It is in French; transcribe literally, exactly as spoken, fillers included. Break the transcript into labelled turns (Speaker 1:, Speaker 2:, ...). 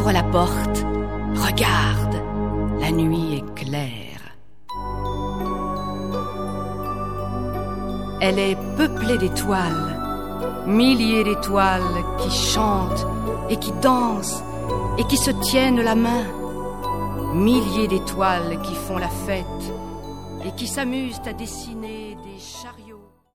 Speaker 1: Ouvre la porte, regarde, la nuit est claire. Elle est peuplée d'étoiles, milliers d'étoiles qui chantent et qui dansent et qui se tiennent la main. Milliers d'étoiles qui font la fête et qui s'amusent à dessiner des